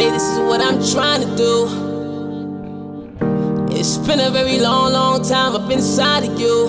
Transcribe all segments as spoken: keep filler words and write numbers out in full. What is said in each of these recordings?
say this is what I'm trying to do. It's been a very long, long time up inside of you.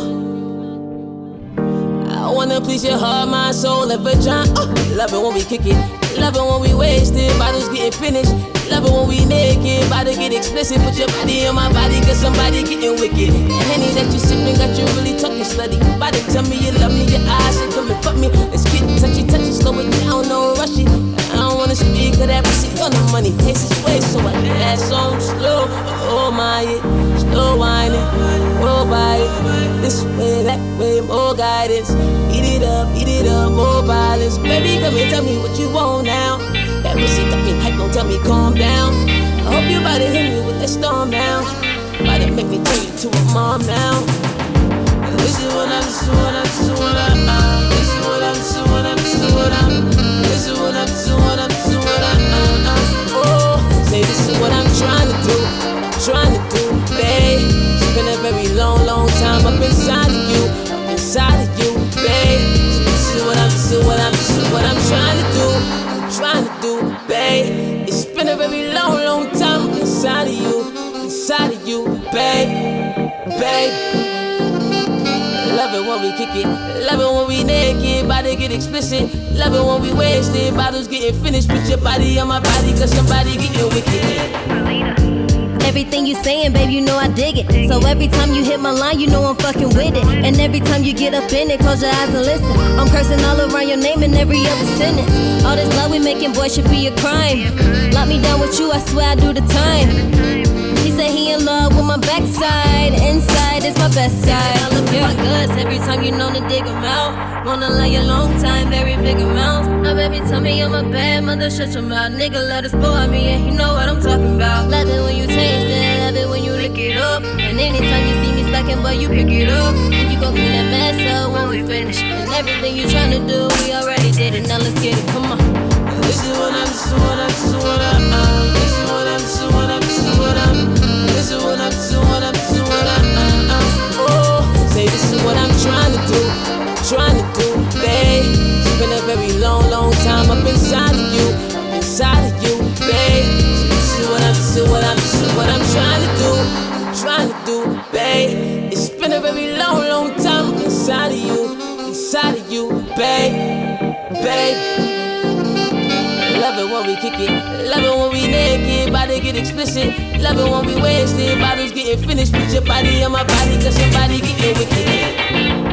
I wanna please your heart, mind, soul, and vagina. Uh, love it when we kick it, love it when we wasted, bottles getting finished. Love it when we naked, about to get explicit. Put your body on my body, cause somebody getting wicked. The Henny that you sippin' got you really talking slutty. About to tell me you love me, your eyes say come and fuck me. Let's get touchy, touchy, slow it down, no rushy. I don't wanna speak of that pussy on the money. Taste its way, so I get that song slow. Oh my, it, slow whining, roll by it. This way, that way, more guidance. Eat it up, eat it up, more violence. Baby, come and tell me what you want now. That pussy got me hype, don't tell me calm down. I hope you about to hit me with that storm now. About to make me turn you to a mom now. And this is what I'm, this is what I'm, this is what I'm, uh, this is what I'm, this is what I'm, this is what I'm, this is what I'm, this is what I'm, this is what I'm, uh, uh. Oh, say this is what I'm trying to do, trying to do, babe. It's been a very long, long time up inside of you, up inside of you, babe. So this is what I'm, this is what I'm, this is what I'm trying to do. Trying to do, babe. It's been a very long, long time inside of you, inside of you, babe, babe. Love it when we kick it, love it when we naked, body get explicit. Love it when we wasted, bottles getting finished. Put your body on my body, cause somebody getting wicked. Everything you saying, babe, you know I dig it. So every time you hit my line, you know I'm fucking with it. And every time you get up in it, close your eyes and listen. I'm cursing all around your name in every other sentence. All this love we making, boy, should be a crime. Lock me down with you, I swear I do the time. He said he in love with my backside. Inside is my best side. I look at my guts every time you know to dig them out. Wanna lay a long time, very big amounts. Now baby, tell me I'm a bad mother, shut your mouth. Nigga, let us spoil me, and you know what I'm talking about. Love it when you taste it, love it when you lick it up. And anytime you see me slacking, boy, you pick it up. You gon' clean that mess up when we finish. And everything you tryna do, we already did it. Now let's get it, come on. This is what I'm, this is what I'm, this is what I'm, uh, this is what I'm, this is what I'm, this is what I'm, this is what I'm, this is what I'm, this is what I'm, uh, uh. Oh, say this is what I'm trying to do, trying to do, babe. It's been a very long, long time up inside of you, up inside of you, babe. This is what I'm, this is what I'm, this is what I'm trying to do, trying to do, babe. It's been a very long, long time up inside of you, inside of you, babe, babe. Love it when we kick it, love it when we naked, body get explicit. Love it when we wasted, bottles getting finished. Put your body on my body, cause somebody getting wicked.